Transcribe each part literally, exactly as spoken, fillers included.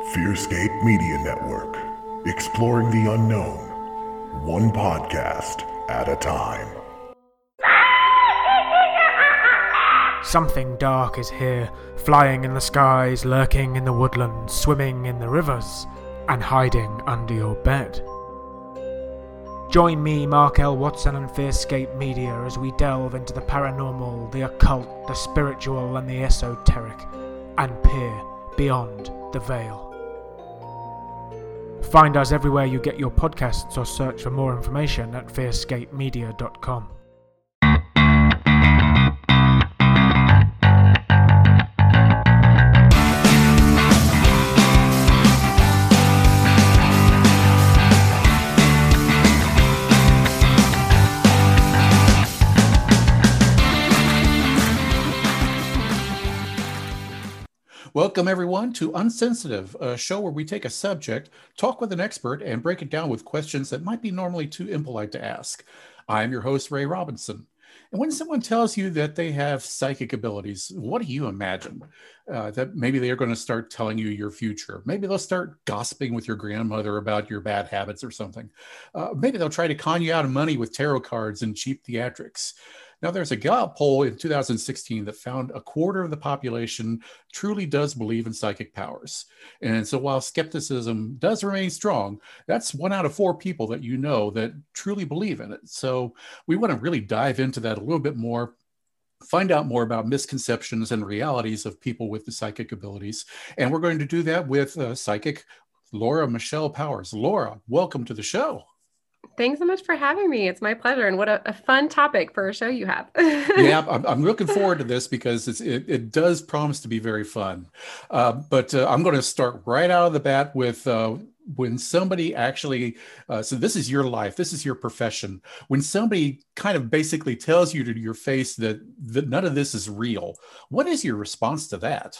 Fearscape Media Network, exploring the unknown, one podcast at a time. Something dark is here, flying in the skies, lurking in the woodlands, swimming in the rivers, and hiding under your bed. Join me, Mark L. Watson, and Fearscape Media as we delve into the paranormal, the occult, the spiritual, and the esoteric, and peer beyond the veil. Find us everywhere you get your podcasts or search for more information at fearscape media dot com. Welcome, everyone, to Unsensitive, a show where we take a subject, talk with an expert, and break it down with questions that might be normally too impolite to ask. I'm your host, Ray Robinson. And when someone tells you that they have psychic abilities, what do you imagine? Uh, that maybe they are going to start telling you your future. Maybe they'll start gossiping with your grandmother about your bad habits or something. Uh, maybe they'll try to con you out of money with tarot cards and cheap theatrics. Now, there's a Gallup poll in two thousand sixteen that found a quarter of the population truly does believe in psychic powers. And so while skepticism does remain strong, that's one out of four people that you know that truly believe in it. So we want to really dive into that a little bit more, find out more about misconceptions and realities of people with the psychic abilities. And we're going to do that with uh, psychic Laura Michelle Powers. Laura, welcome to the show. Thanks so much for having me. It's my pleasure. And what a, a fun topic for a show you have. Yeah, I'm, I'm looking forward to this because it's, it, it does promise to be very fun. Uh, but uh, I'm going to start right out of the bat with uh, when somebody actually, uh, so this is your life, this is your profession. When somebody kind of basically tells you to your face that, that none of this is real, what is your response to that?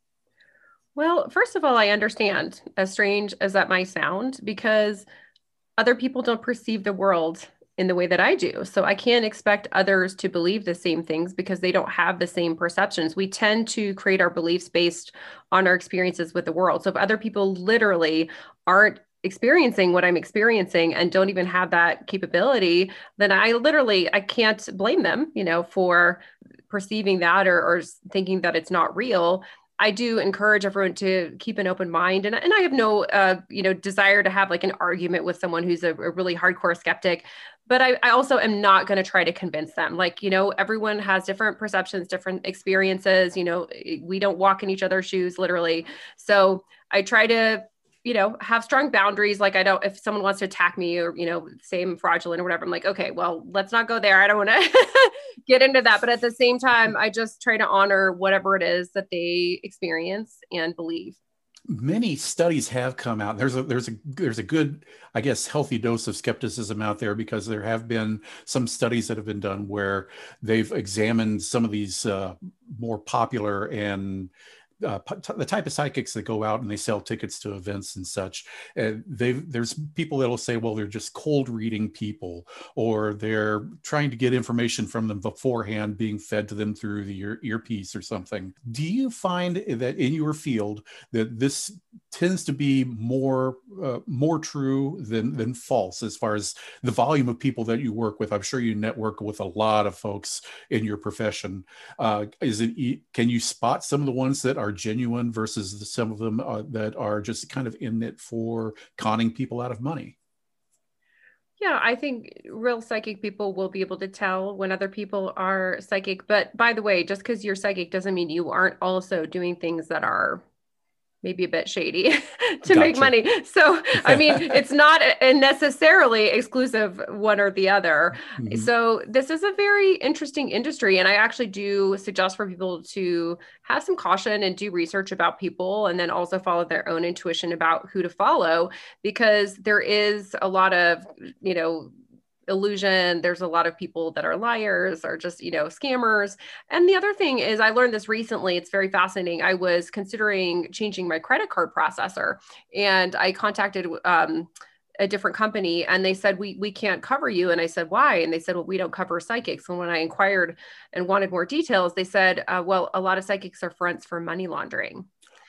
Well, first of all, I understand, as strange as that might sound, because other people don't perceive the world in the way that I do. So I can't expect others to believe the same things because they don't have the same perceptions. We tend to create our beliefs based on our experiences with the world. So if other people literally aren't experiencing what I'm experiencing and don't even have that capability, then I literally, I can't blame them, you know, for perceiving that or, or thinking that it's not real. I do encourage everyone to keep an open mind. And, and I have no, uh, you know, desire to have like an argument with someone who's a, a really hardcore skeptic, but I, I also am not going to try to convince them. Like, you know, everyone has different perceptions, different experiences, you know, we don't walk in each other's shoes, literally. So I try to, you know, have strong boundaries. Like I don't, if someone wants to attack me or, you know, say I'm fraudulent or whatever, I'm like, okay, well, let's not go there. I don't want to get into that. But at the same time, I just try to honor whatever it is that they experience and believe. Many studies have come out. There's a there's a there's a good, I guess, healthy dose of skepticism out there because there have been some studies that have been done where they've examined some of these uh, more popular and Uh, the type of psychics that go out and they sell tickets to events and such. Uh, they've, there's people that'll say, well, they're just cold reading people, or they're trying to get information from them beforehand being fed to them through the ear, earpiece or something. Do you find that in your field that this tends to be more uh, more true than, than false as far as the volume of people that you work with? I'm sure you network with a lot of folks in your profession. Uh, is it, can you spot some of the ones that are genuine versus the, some of them uh, that are just kind of in it for conning people out of money? Yeah, I think real psychic people will be able to tell when other people are psychic. But by the way, just because you're psychic doesn't mean you aren't also doing things that are maybe a bit shady to Gotcha. Make money. So, I mean, it's not a necessarily exclusive one or the other. Mm-hmm. So this is a very interesting industry. And I actually do suggest for people to have some caution and do research about people and then also follow their own intuition about who to follow, because there is a lot of, you know, illusion. There's a lot of people that are liars or just, you know, scammers. And the other thing is I learned this recently. It's very fascinating. I was considering changing my credit card processor and I contacted um, a different company and they said, we, we can't cover you. And I said, why? And they said, well, we don't cover psychics. And when I inquired and wanted more details, they said, uh, well, a lot of psychics are fronts for money laundering.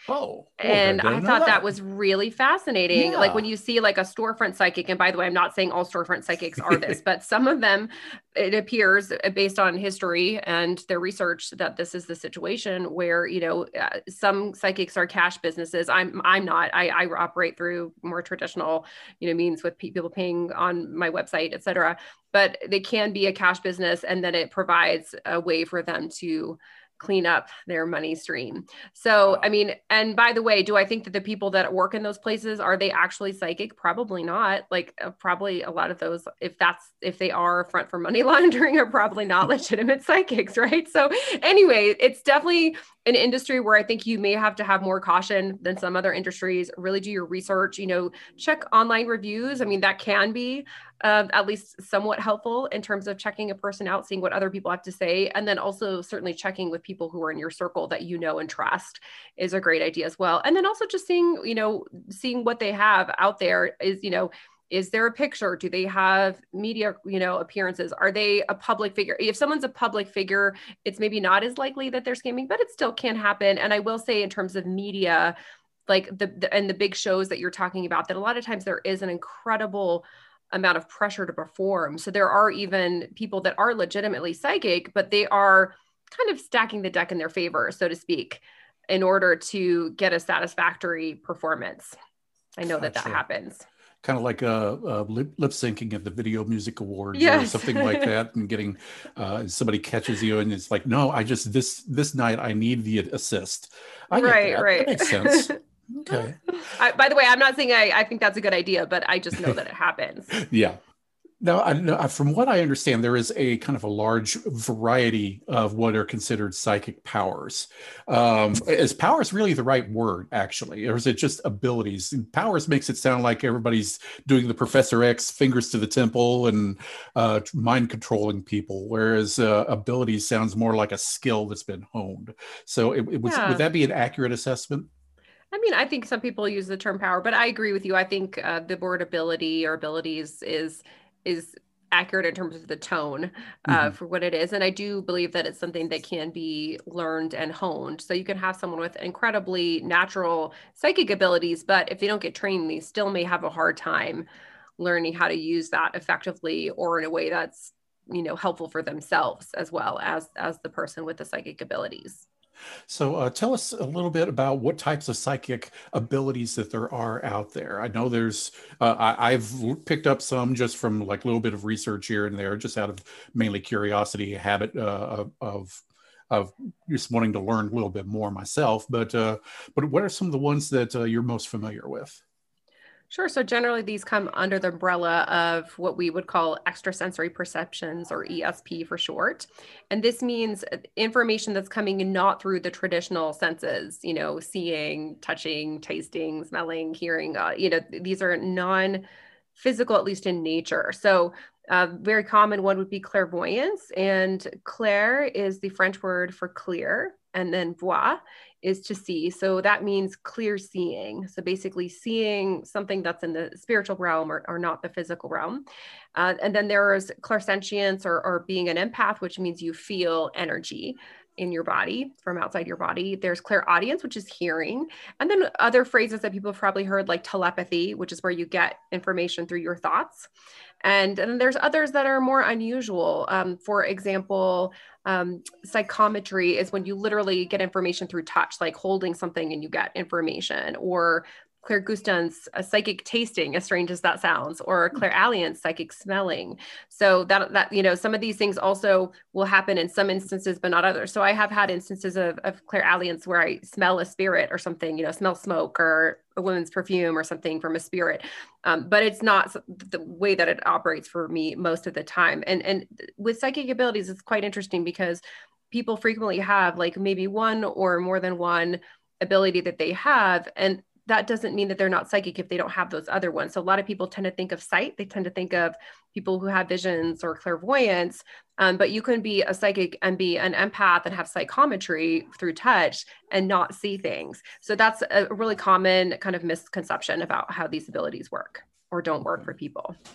Oh, oh, I And I didn't know thought that. that. was really fascinating. Like when Yeah. you see like a storefront psychic, and by the way, I'm not saying all storefront psychics are this, but some of them, it appears based on history and their research that this is the situation where, you know, uh, some psychics are cash businesses. I'm, I'm not, I, I operate through more traditional, you know, means with people paying on my website, et cetera. But they can be a cash business, and then it provides a way for them to clean up their money stream. So, Wow. I mean, and by the way, do I think that the people that work in those places, are they actually psychic? Probably not. Like uh, probably a lot of those, if that's, if they are front for money laundering, are probably not legitimate psychics, right? So anyway, it's definitely an industry where I think you may have to have more caution than some other industries. Really do your research, you know, check online reviews. I mean, that can be uh, at least somewhat helpful in terms of checking a person out, seeing what other people have to say. And then also certainly checking with people who are in your circle that you know and trust is a great idea as well. And then also just seeing, you know, seeing what they have out there is, you know, is there a picture? Do they have media, you know, appearances? Are they a public figure? If someone's a public figure, it's maybe not as likely that they're scamming, but it still can happen. And I will say in terms of media, like the, the and the big shows that you're talking about, that a lot of times there is an incredible amount of pressure to perform. So there are even people that are legitimately psychic, but they are kind of stacking the deck in their favor, so to speak, in order to get a satisfactory performance. I know that that Gotcha. happens. Kind of like uh, uh, lip, lip syncing at the Video Music Awards Yes. or something like that, and getting uh, somebody catches you and it's like, no, I just this this night I need the assist. I get Right, that. right. That makes sense. Okay. I, by the way, I'm not saying I, I think that's a good idea, but I just know that it happens. Yeah. Now, I know, from what I understand, there is a kind of a large variety of what are considered psychic powers. Um, is powers really the right word, actually? Or is it just abilities? Powers makes it sound like everybody's doing the Professor X, fingers to the temple, and uh, mind controlling people, whereas uh, abilities sounds more like a skill that's been honed. So it, it was, Yeah. would that be an accurate assessment? I mean, I think some people use the term power, but I agree with you. I think uh, the word ability or abilities is is accurate in terms of the tone uh, Mhm. for what it is. And I do believe that it's something that can be learned and honed. So you can have someone with incredibly natural psychic abilities, but if they don't get trained, they still may have a hard time learning how to use that effectively or in a way that's, you know, helpful for themselves as well as as the person with the psychic abilities. So uh, tell us a little bit about what types of psychic abilities that there are out there. I know there's, uh, I, I've picked up some just from like a little bit of research here and there, just out of mainly curiosity, a habit uh, of, of just wanting to learn a little bit more myself. But, uh, but what are some of the ones that uh, you're most familiar with? Sure. So generally these come under the umbrella of what we would call extrasensory perceptions, or E S P for short. And this means information that's coming in not through the traditional senses, you know, seeing, touching, tasting, smelling, hearing, uh, you know, these are non-physical, at least in nature. So a very common one would be clairvoyance, and clair is the French word for clear, and then voir is to see. So that means clear seeing. So basically seeing something that's in the spiritual realm or, or not the physical realm. Uh, and then there is clairsentience, or, or being an empath, which means you feel energy in your body from outside your body. There's clairaudience, which is hearing. And then other phrases that people have probably heard, like telepathy, which is where you get information through your thoughts. And, and there's others that are more unusual. Um, for example, um, psychometry is when you literally get information through touch, like holding something and you get information, or clairgustance, a psychic tasting, as strange as that sounds, or clairalience, psychic smelling. So that, that, you know, some of these things also will happen in some instances, but not others. So I have had instances of, of clairalience where I smell a spirit or something, you know, smell smoke or a woman's perfume or something from a spirit. Um, but it's not the way that it operates for me most of the time. And, and with psychic abilities, it's quite interesting because people frequently have like maybe one or more than one ability that they have. And that doesn't mean that they're not psychic if they don't have those other ones. So a lot of people tend to think of sight. They tend to think of people who have visions or clairvoyance, um, but you can be a psychic and be an empath and have psychometry through touch and not see things. So that's a really common kind of misconception about how these abilities work or don't work for people.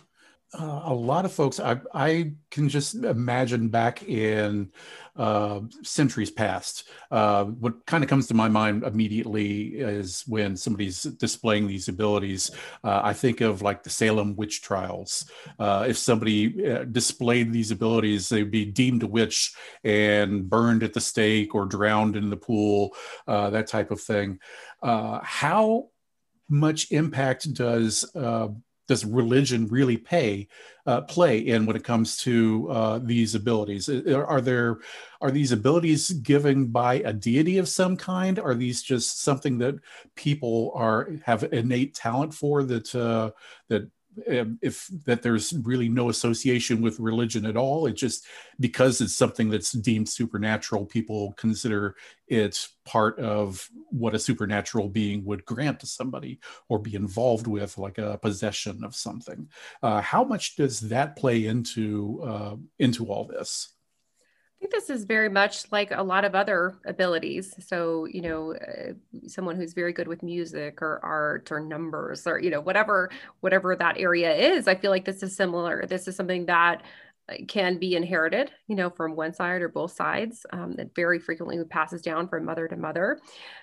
Uh, a lot of folks, I, I can just imagine back in uh, centuries past. Uh, what kind of comes to my mind immediately is when somebody's displaying these abilities. Uh, I think of like the Salem witch trials. Uh, if somebody uh, displayed these abilities, they'd be deemed a witch and burned at the stake or drowned in the pool, uh, that type of thing. Uh, how much impact does uh, does religion really pay uh, play in when it comes to uh, these abilities? Are there are these abilities given by a deity of some kind? Are these just something that people are have innate talent for that uh, that if that there's really no association with religion at all? It just because it's something that's deemed supernatural, people consider it part of what a supernatural being would grant to somebody or be involved with, like a possession of something. Uh, how much does that play into uh, into all this? I think this is very much like a lot of other abilities. So, you know, uh, someone who's very good with music or art or numbers or, you know, whatever, whatever that area is, I feel like this is similar. This is something that can be inherited, you know, from one side or both sides. Um, that very frequently passes down from mother to mother.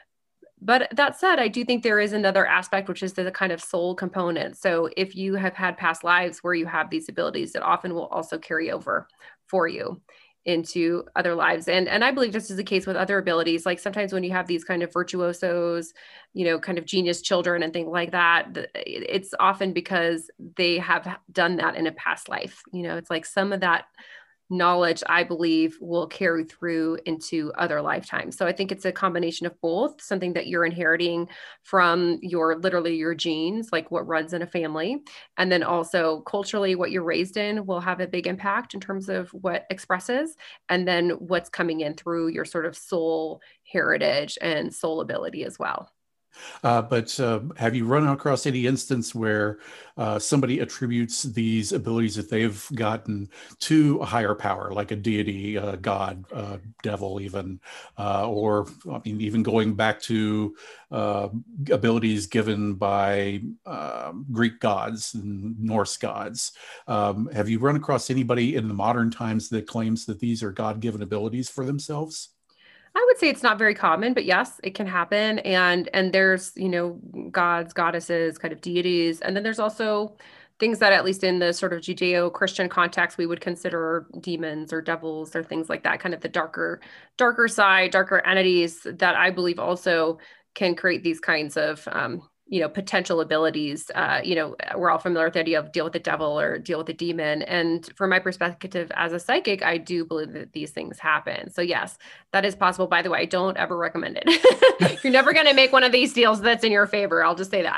But that said, I do think there is another aspect, which is the kind of soul component. So if you have had past lives where you have these abilities, it often will also carry over for you into other lives. And, and I believe this is the case with other abilities. Like sometimes when you have these kind of virtuosos, you know, kind of genius children and things like that, it's often because they have done that in a past life. You know, it's like some of that knowledge, I believe, will carry through into other lifetimes. So I think it's a combination of both, something that you're inheriting from your literally your genes, like what runs in a family. And then also culturally, what you're raised in will have a big impact in terms of what expresses, and then what's coming in through your sort of soul heritage and soul ability as well. Uh, but uh, have you run across any instance where uh, somebody attributes these abilities that they've gotten to a higher power, like a deity, a god, a devil, even, uh, or I mean, even going back to uh, abilities given by uh, Greek gods and Norse gods? Um, have you run across anybody in the modern times that claims that these are God-given abilities for themselves? I would say it's not very common, but yes, it can happen. And and there's, you know, gods, goddesses, kind of deities. And then there's also things that, at least in the sort of Judeo-Christian context, we would consider demons or devils or things like that, kind of the darker, darker side, darker entities that I believe also can create these kinds of um, you know, potential abilities. Uh, you know, we're all familiar with the idea of deal with the devil or deal with the demon. And from my perspective as a psychic, I do believe that these things happen. So yes, that is possible. By the way, I don't ever recommend it. You're never going to make one of these deals that's in your favor. I'll just say that.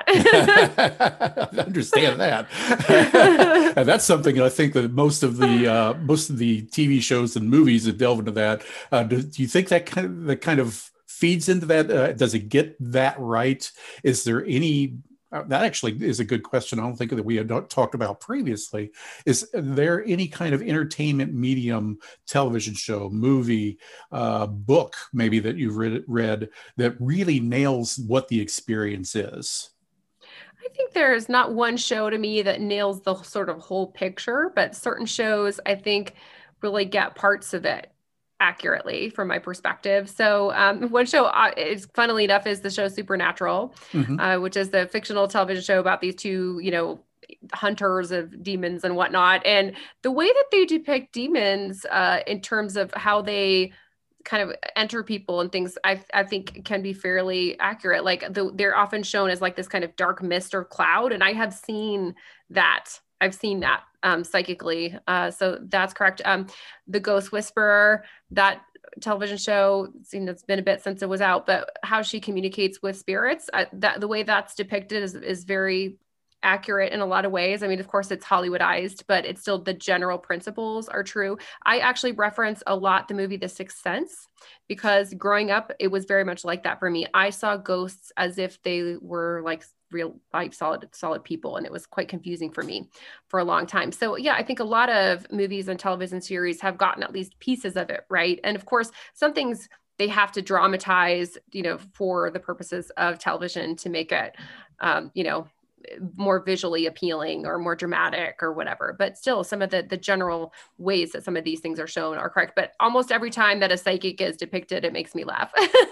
I understand that. And that's something I think that most of the uh, most of the T V shows and movies that delve into that. Uh, do, do you think that kind of that kind of feeds into that? Uh, does it get that right? Is there any, uh, that actually is a good question. I don't think that we had talked about previously. Is there any kind of entertainment medium, television show, movie, uh, book, maybe that you've read, read that really nails what the experience is? I think there's not one show to me that nails the sort of whole picture, but certain shows I think really get parts of it accurately from my perspective. So um, one show uh, is, funnily enough, is the show Supernatural, mm-hmm. uh, which is the fictional television show about these two, you know, hunters of demons and whatnot. And the way that they depict demons uh, in terms of how they kind of enter people and things, I, I think can be fairly accurate. Like the, they're often shown as like this kind of dark mist or cloud. And I have seen that. I've seen that um, psychically. Uh, so that's correct. Um, the Ghost Whisperer, that television show, you know, it's been a bit since it was out, but how she communicates with spirits, uh, that the way that's depicted is, is very accurate in a lot of ways. I mean, of course, it's Hollywoodized, but it's still, the general principles are true. I actually reference a lot the movie The Sixth Sense, because growing up, it was very much like that for me. I saw ghosts as if they were like real life solid solid people, and it was quite confusing for me for a long time. So yeah, I think a lot of movies and television series have gotten at least pieces of it right. And of course, some things they have to dramatize, you know, for the purposes of television to make it um, you know, more visually appealing or more dramatic or whatever. But still, some of the, the general ways that some of these things are shown are correct. But almost every time that a psychic is depicted, it makes me laugh.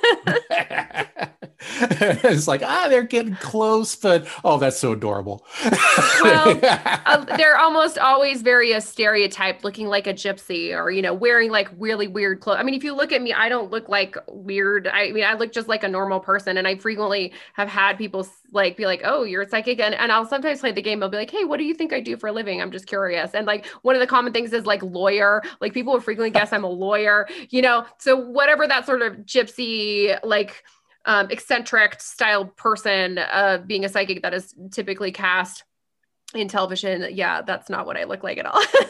It's like, ah, they're getting close, but oh, that's so adorable. Well, uh, they're almost always very a stereotype, looking like a gypsy or, you know, wearing like really weird clothes. I mean, if you look at me, I don't look like weird. I mean, I look just like a normal person. And I frequently have had people like be like, oh, you're a psychic. And, and I'll sometimes play the game. I'll be like, hey, what do you think I do for a living? I'm just curious. And like one of the common things is like lawyer. Like people will frequently guess I'm a lawyer, you know, so whatever that sort of gypsy, like um, eccentric style person uh, being a psychic that is typically cast in television. Yeah, that's not what I look like at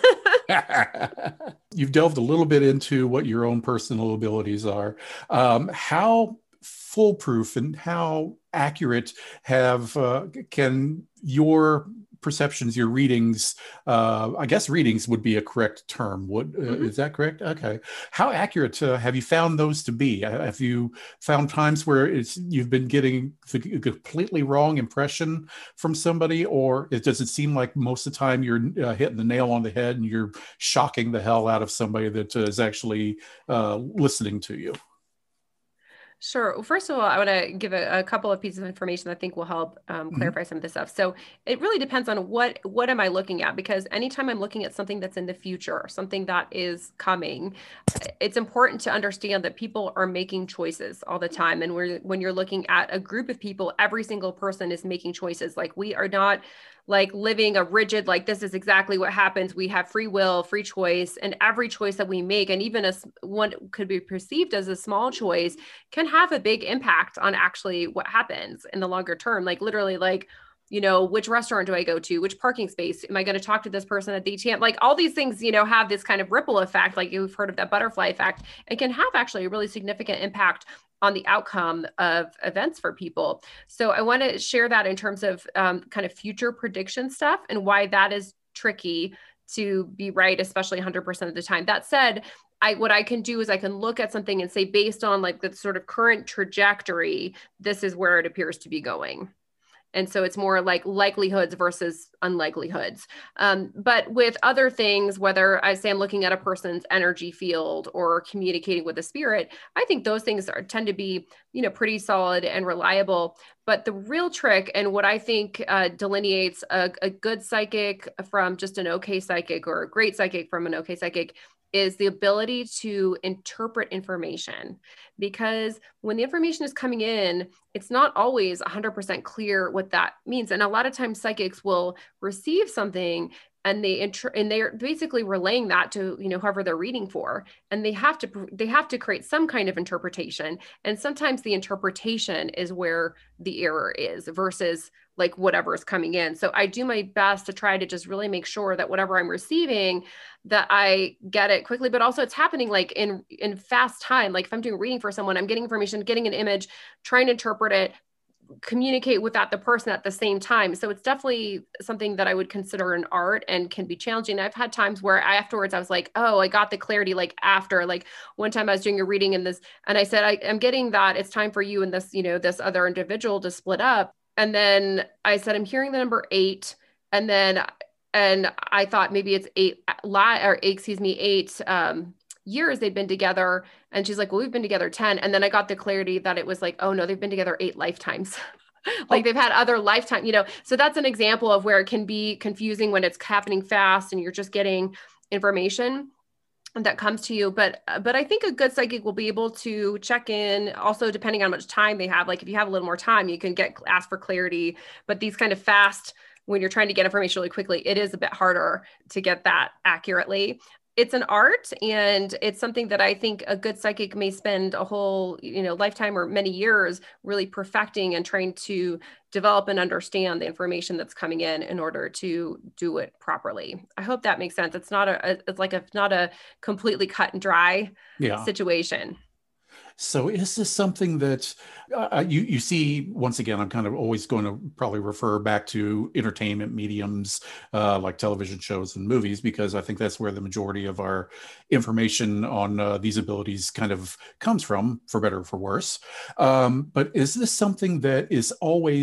all. You've delved a little bit into what your own personal abilities are. Um, how foolproof and how accurate have uh, can your perceptions, your readings, uh, I guess readings would be a correct term. Would, uh, mm-hmm. Is that correct? Okay. How accurate uh, have you found those to be? Have you found times where it's you've been getting a completely wrong impression from somebody, or it, does it seem like most of the time you're uh, hitting the nail on the head and you're shocking the hell out of somebody that uh, is actually uh, listening to you? Sure. Well, first of all, I want to give a, a couple of pieces of information that I think will help um, clarify mm-hmm. some of this stuff. So it really depends on what what am I looking at, because anytime I'm looking at something that's in the future, something that is coming, it's important to understand that people are making choices all the time. And we're, when you're looking at a group of people, every single person is making choices. Like we are not like living a rigid, like this is exactly what happens. We have free will, free choice, and every choice that we make, and even as one could be perceived as a small choice, can have a big impact on actually what happens in the longer term. Like literally, like, you know, which restaurant do I go to? Which parking space? Am I going to talk to this person at the A T M? Like all these things, you know, have this kind of ripple effect. Like you've heard of that butterfly effect. It can have actually a really significant impact on the outcome of events for people. So I want to share that in terms of um, kind of future prediction stuff and why that is tricky to be right, especially one hundred percent of the time. That said, I, what I can do is I can look at something and say, based on like the sort of current trajectory, this is where it appears to be going. And so it's more like likelihoods versus unlikelihoods. Um, but with other things, whether I say I'm looking at a person's energy field or communicating with a spirit, I think those things are, tend to be, you know, pretty solid and reliable. But the real trick, and what I think uh, delineates a, a good psychic from just an okay psychic, or a great psychic from an okay psychic, is the ability to interpret information. Because when the information is coming in, it's not always one hundred percent clear what that means. And a lot of times psychics will receive something and they inter- and they're basically relaying that to, you know, whoever they're reading for, and they have to they have to create some kind of interpretation. And sometimes the interpretation is where the error is versus like whatever is coming in. So I do my best to try to just really make sure that whatever I'm receiving, that I get it quickly, but also it's happening like in, in fast time. Like if I'm doing a reading for someone, I'm getting information, getting an image, trying to interpret it, communicate with that the person at the same time. So it's definitely something that I would consider an art and can be challenging. I've had times where I, afterwards I was like, oh, I got the clarity like after, like one time I was doing a reading in this, and I said, I, I'm getting that it's time for you and this, you know, this other individual to split up. And then I said, I'm hearing the number eight. And then, and I thought maybe it's eight, or eight, excuse me, eight um, years they'd been together. And she's like, well, we've been together ten. And then I got the clarity that it was like, oh no, they've been together eight lifetimes. Like they've had other lifetime, you know, so that's an example of where it can be confusing when it's happening fast and you're just getting information that comes to you. But, but I think a good psychic will be able to check in also, depending on how much time they have. Like if you have a little more time, you can get ask for clarity, but these kind of fast, when you're trying to get information really quickly, it is a bit harder to get that accurately. It's an art, and it's something that I think a good psychic may spend a whole, you know, lifetime or many years really perfecting and trying to develop and understand the information that's coming in in order to do it properly. I hope that makes sense. It's not a, it's like a, not a completely cut and dry yeah. situation. So is this something that uh, you, you see, once again, I'm kind of always going to probably refer back to entertainment mediums uh, like television shows and movies, because I think that's where the majority of our information on uh, these abilities kind of comes from, for better or for worse. Um, but is this something that is always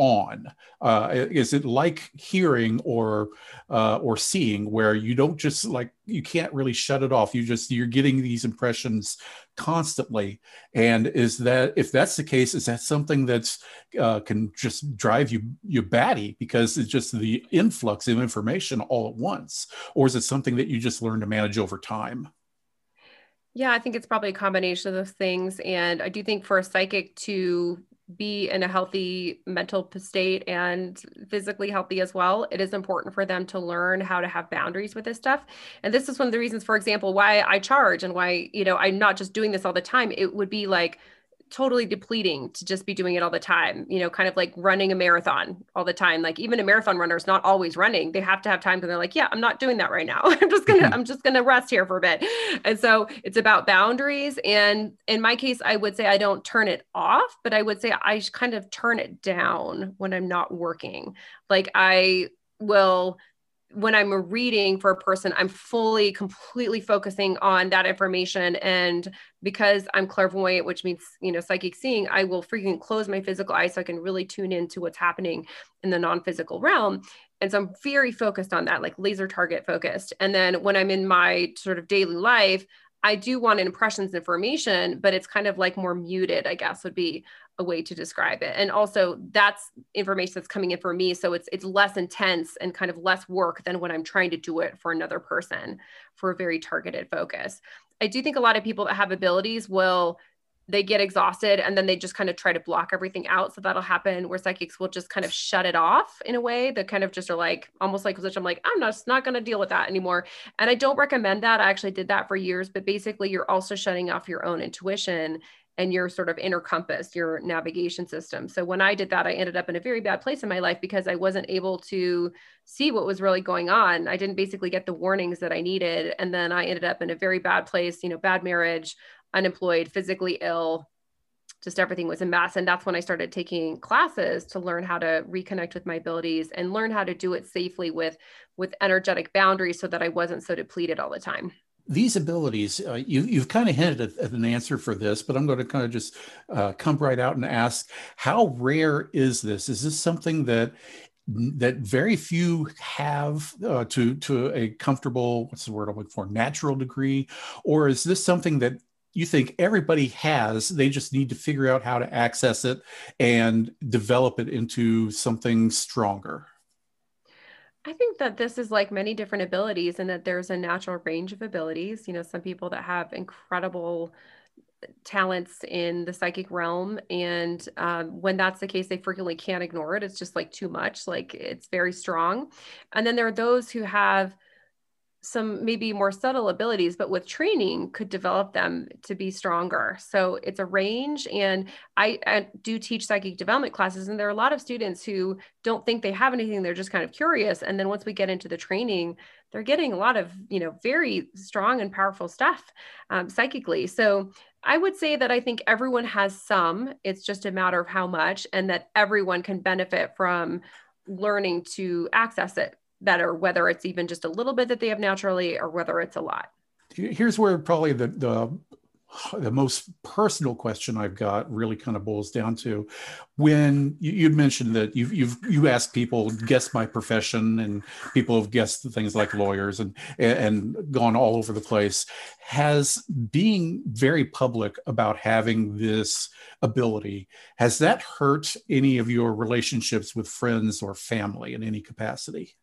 on? Uh, is it like hearing or uh, or seeing, where you don't just like, you can't really shut it off? You just, you're getting these impressions constantly. And is that, if that's the case, is that something that's uh, can just drive you you batty because it's just the influx of information all at once? Or is it something that you just learn to manage over time? Yeah, I think it's probably a combination of those things. And I do think for a psychic to be in a healthy mental state and physically healthy as well, it is important for them to learn how to have boundaries with this stuff. And this is one of the reasons, for example, why I charge and why, you know, I'm not just doing this all the time. It would be like totally depleting to just be doing it all the time, you know, kind of like running a marathon all the time. Like even a marathon runner is not always running. They have to have times when they're like, yeah, I'm not doing that right now. I'm just going to, I'm just going to rest here for a bit. And so it's about boundaries. And in my case, I would say I don't turn it off, but I would say I kind of turn it down when I'm not working. Like I will, when I'm reading for a person, I'm fully, completely focusing on that information. And because I'm clairvoyant, which means, you know, psychic seeing, I will freaking close my physical eyes so I can really tune into what's happening in the non-physical realm. And so I'm very focused on that, like laser target focused. And then when I'm in my sort of daily life, I do want impressions information, but it's kind of like more muted, I guess would be a way to describe it. And also that's information that's coming in for me. So it's it's less intense and kind of less work than when I'm trying to do it for another person for a very targeted focus. I do think a lot of people that have abilities will, they get exhausted and then they just kind of try to block everything out. So that'll happen where psychics will just kind of shut it off in a way that kind of just are like, almost like, which I'm like, I'm not, not going to deal with that anymore. And I don't recommend that. I actually did that for years, but basically you're also shutting off your own intuition and your sort of inner compass, your navigation system. So when I did that, I ended up in a very bad place in my life because I wasn't able to see what was really going on. I didn't basically get the warnings that I needed. And then I ended up in a very bad place, you know, bad marriage, unemployed, physically ill, just everything was a mess. And that's when I started taking classes to learn how to reconnect with my abilities and learn how to do it safely with, with energetic boundaries so that I wasn't so depleted all the time. These abilities, uh, you, you've kind of hinted at, at an answer for this, but I'm going to kind of just uh, come right out and ask, how rare is this? Is this something that that very few have uh, to, to a comfortable, what's the word I'm looking for, natural degree? Or is this something that you think everybody has, they just need to figure out how to access it and develop it into something stronger? I think that this is like many different abilities and that there's a natural range of abilities. You know, some people that have incredible talents in the psychic realm. And um, when that's the case, they frequently can't ignore it. It's just like too much, like it's very strong. And then there are those who have some maybe more subtle abilities, but with training could develop them to be stronger. So it's a range. And I, I do teach psychic development classes, and there are a lot of students who don't think they have anything. They're just kind of curious. And then once we get into the training, they're getting a lot of, you know, very strong and powerful stuff um, psychically. So I would say that I think everyone has some, it's just a matter of how much, and that everyone can benefit from learning to access it better, whether it's even just a little bit that they have naturally or whether it's a lot. Here's where probably the, the, the most personal question I've got really kind of boils down to. When you, you'd mentioned that you've, you've, you asked people, guess my profession, and people have guessed things like lawyers and, and gone all over the place. Has being very public about having this ability, has that hurt any of your relationships with friends or family in any capacity?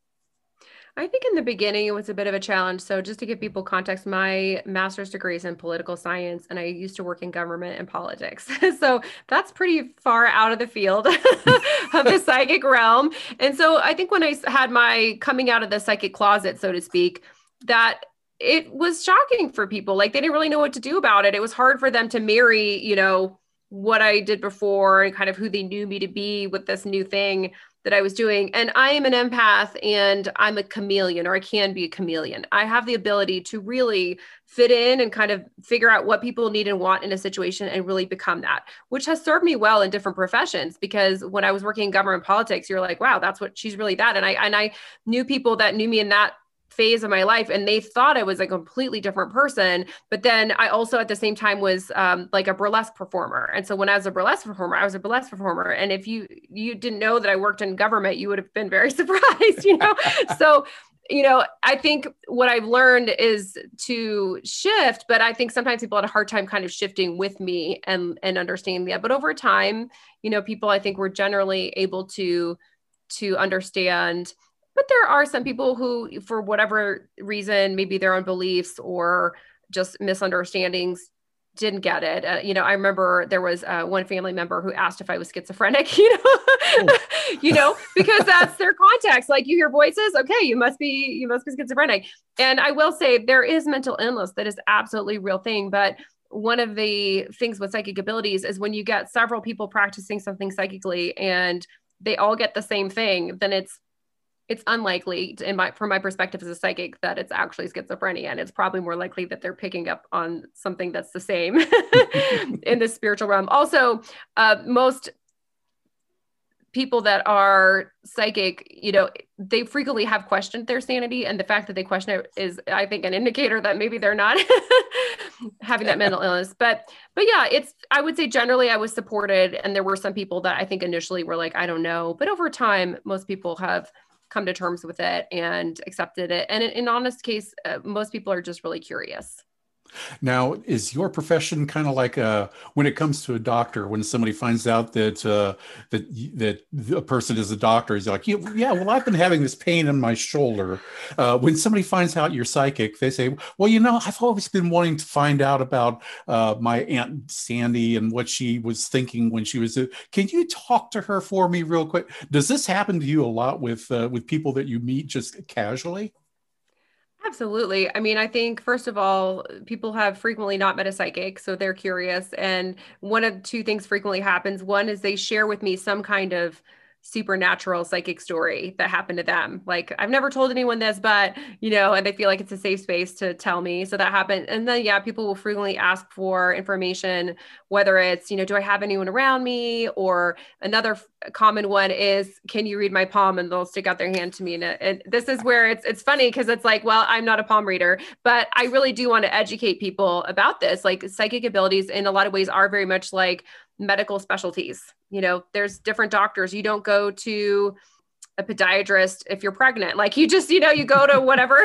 I think in the beginning, it was a bit of a challenge. So just to give people context, my master's degree is in political science, and I used to work in government and politics. So that's pretty far out of the field of the psychic realm. And so I think when I had my coming out of the psychic closet, so to speak, that it was shocking for people. Like they didn't really know what to do about it. It was hard for them to marry, you know, what I did before and kind of who they knew me to be with this new thing that I was doing. And I am an empath and I'm a chameleon, or I can be a chameleon. I have the ability to really fit in and kind of figure out what people need and want in a situation and really become that, which has served me well in different professions. Because when I was working in government politics, you're like, wow, that's what she's really that. And I, and I knew people that knew me in that phase of my life, and they thought I was a completely different person. But then I also at the same time was um, like a burlesque performer. And so when I was a burlesque performer, I was a burlesque performer. And if you, you didn't know that I worked in government, you would have been very surprised, you know? So, you know, I think what I've learned is to shift, but I think sometimes people had a hard time kind of shifting with me and, and understanding that. But over time, you know, people, I think were generally able to, to understand. But there are some people who, for whatever reason, maybe their own beliefs or just misunderstandings, didn't get it. Uh, you know, I remember there was uh, one family member who asked if I was schizophrenic, you know, oh. you know, because that's their context. Like, you hear voices, okay, you must be, you must be schizophrenic. And I will say there is mental illness that is absolutely a real thing. But one of the things with psychic abilities is when you get several people practicing something psychically and they all get the same thing, then it's it's unlikely, in my, from my perspective as a psychic, that it's actually schizophrenia. And it's probably more likely that they're picking up on something that's the same in the spiritual realm. Also, uh, most people that are psychic, you know, they frequently have questioned their sanity. And the fact that they question it is, I think, an indicator that maybe they're not having that mental illness. But, but yeah, it's, I would say generally I was supported. And there were some people that I think initially were like, I don't know. But over time, most people have come to terms with it and accepted it. And in, in honest case, uh, most people are just really curious. Now, is your profession kind of like a, when it comes to a doctor, when somebody finds out that uh, that that a person is a doctor, is like, yeah, well, I've been having this pain in my shoulder. Uh, when somebody finds out you're psychic, they say, well, you know, I've always been wanting to find out about uh, my Aunt Sandy and what she was thinking when she was. A, can you talk to her for me real quick? Does this happen to you a lot with uh, with people that you meet just casually? Absolutely. I mean, I think, first of all, people have frequently not met a psychic, so they're curious. And one of two things frequently happens. One is they share with me some kind of supernatural psychic story that happened to them. Like, I've never told anyone this, but, you know, and they feel like it's a safe space to tell me. So that happened. And then, yeah, people will frequently ask for information, whether it's, you know, do I have anyone around me? Or another f- common one is, can you read my palm? And they'll stick out their hand to me. And, and this is where it's, it's funny because it's like, well, I'm not a palm reader, but I really do want to educate people about this. Like, psychic abilities in a lot of ways are very much like medical specialties. You know, there's different doctors. You don't go to a podiatrist if you're pregnant. Like, you just, you know, you go to whatever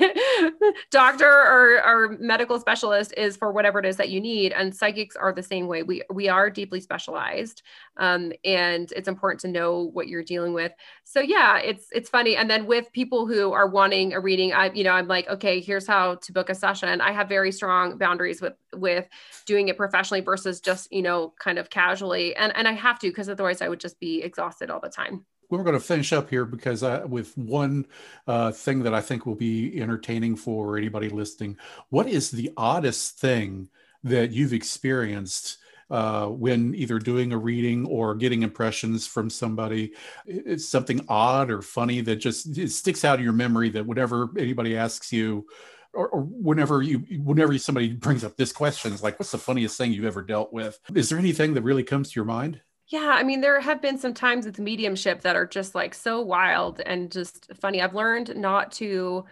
doctor or, or medical specialist is for whatever it is that you need. And psychics are the same way. We, we are deeply specialized. Um, and it's important to know what you're dealing with. So yeah, it's, it's funny. And then with people who are wanting a reading, I, you know, I'm like, okay, here's how to book a session. I have very strong boundaries with, with doing it professionally versus just, you know, kind of casually. And, and I have to, because otherwise I would just be exhausted all the time. We're going to finish up here because I, with one uh, thing that I think will be entertaining for anybody listening. What is the oddest thing that you've experienced uh, when either doing a reading or getting impressions from somebody? It's something odd or funny that just it sticks out of your memory, that whenever anybody asks you, or, or whenever you, whenever somebody brings up this question, it's like, what's the funniest thing you've ever dealt with? Is there anything that really comes to your mind? Yeah, I mean, there have been some times with mediumship that are just like so wild and just funny. I've learned not to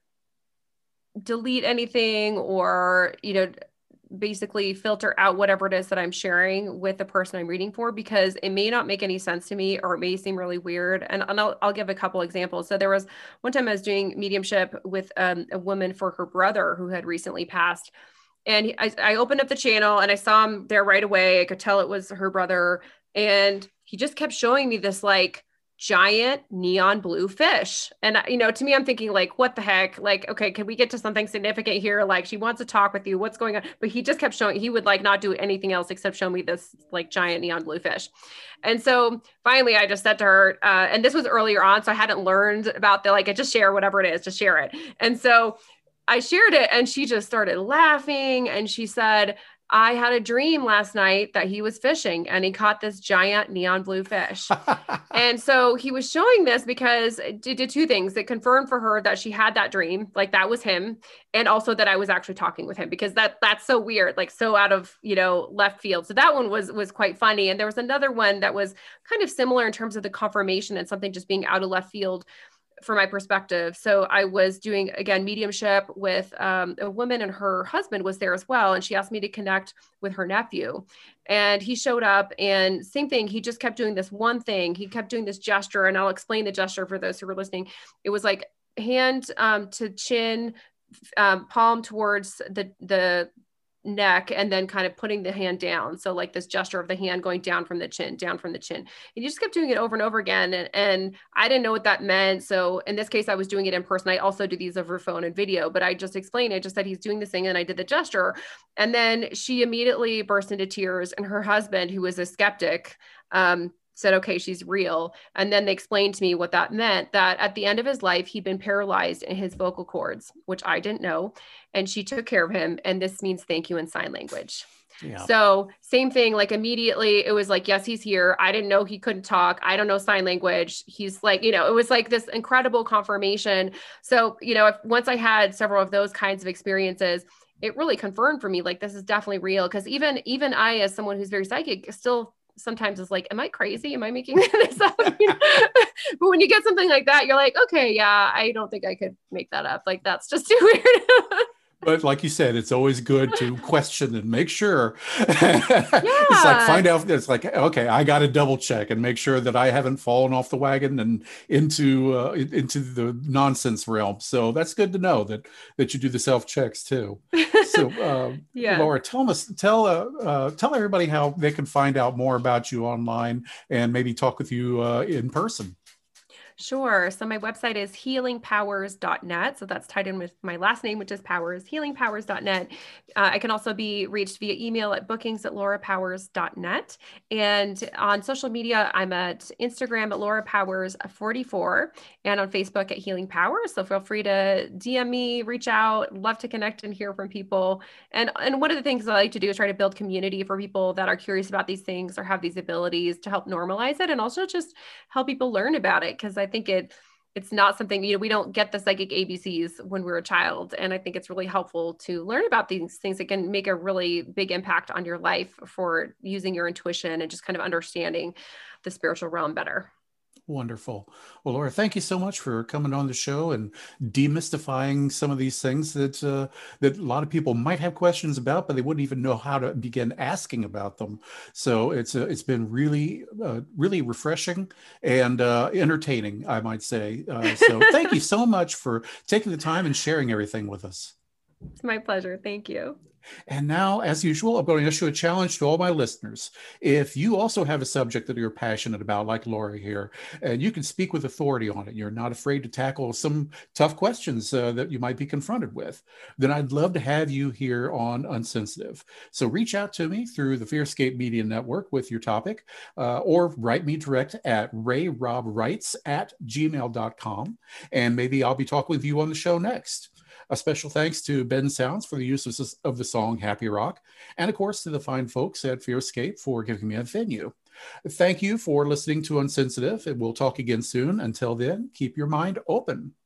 delete anything or, you know, basically filter out whatever it is that I'm sharing with the person I'm reading for, because it may not make any sense to me or it may seem really weird. And, and I'll, I'll give a couple examples. So there was one time I was doing mediumship with um, a woman for her brother who had recently passed. And he, I, I opened up the channel and I saw him there right away. I could tell it was her brother. And he just kept showing me this like giant neon blue fish. And, you know, to me, I'm thinking like, what the heck? Like, okay, can we get to something significant here? Like, she wants to talk with you. What's going on? But he just kept showing, he would like not do anything else except show me this like giant neon blue fish. And so finally I just said to her, uh, and this was earlier on, so I hadn't learned about the, like, I just share whatever it is, just share it. And so I shared it and she just started laughing. And she said, I had a dream last night that he was fishing and he caught this giant neon blue fish. And so he was showing this because it did two things. It confirmed for her that she had that dream, like that was him. And also that I was actually talking with him, because that that's so weird, like so out of, you know, left field. So that one was, was quite funny. And there was another one that was kind of similar in terms of the confirmation and something just being out of left field. for my perspective. So I was doing, again, mediumship with um, a woman, and her husband was there as well. And she asked me to connect with her nephew, and he showed up, and same thing. He just kept doing this one thing. He kept doing this gesture, and I'll explain the gesture for those who were listening. It was like hand um, to chin, um, palm towards the, the, neck, and then kind of putting the hand down. So like this gesture of the hand going down from the chin, down from the chin. And you just kept doing it over and over again. And, and I didn't know what that meant. So in this case, I was doing it in person. I also do these over phone and video, but I just explained it, just said he's doing this thing, and I did the gesture. And then she immediately burst into tears, and her husband, who was a skeptic, um, said, okay, she's real. And then they explained to me what that meant, that at the end of his life, he'd been paralyzed in his vocal cords, which I didn't know. And she took care of him. And this means thank you in sign language. Yeah. So same thing, like immediately it was like, yes, he's here. I didn't know he couldn't talk. I don't know sign language. He's like, you know, it was like this incredible confirmation. So, you know, if once I had several of those kinds of experiences, it really confirmed for me, like, this is definitely real. Cause even, even I, as someone who's very psychic, still sometimes is like, am I crazy? Am I making this up? You know? But when you get something like that, you're like, okay, yeah, I don't think I could make that up. Like, that's just too weird. But like you said, it's always good to question and make sure. Yeah. It's like, find out. It's like, okay, I got to double check and make sure that I haven't fallen off the wagon and into uh, into the nonsense realm. So that's good to know that that you do the self checks too. So, uh, yeah. Laura, tell us, tell uh, uh, tell everybody how they can find out more about you online and maybe talk with you uh, in person. Sure. So my website is healing powers dot net. So that's tied in with my last name, which is Powers, healing powers dot net. Uh, I can also be reached via email at bookings at laura powers dot net. And on social media, I'm at Instagram at laura powers forty-four and on Facebook at Healing Powers. So feel free to D M me, reach out, love to connect and hear from people. And, and one of the things I like to do is try to build community for people that are curious about these things or have these abilities to help normalize it, and also just help people learn about it. Because I I think it it's not something, you know, we don't get the psychic A B Cs when we're a child. And I think it's really helpful to learn about these things that can make a really big impact on your life for using your intuition and just kind of understanding the spiritual realm better. Wonderful. Well, Laura, thank you so much for coming on the show and demystifying some of these things that uh, that a lot of people might have questions about, but they wouldn't even know how to begin asking about them. So it's uh, it's been really, uh, really refreshing and uh, entertaining, I might say. Uh, so thank you so much for taking the time and sharing everything with us. It's my pleasure. Thank you. And now, as usual, I'm going to issue a challenge to all my listeners. If you also have a subject that you're passionate about, like Laura here, and you can speak with authority on it, you're not afraid to tackle some tough questions uh, that you might be confronted with, then I'd love to have you here on Unsensitive. So reach out to me through the Fearscape Media Network with your topic, uh, or write me direct at rayrobrights at gmail dot com, and maybe I'll be talking with you on the show next. A special thanks to Ben Sounds for the use of, of the song Happy Rock, and of course to the fine folks at Fearscape for giving me a venue. Thank you for listening to Unsensitive, and we'll talk again soon. Until then, keep your mind open.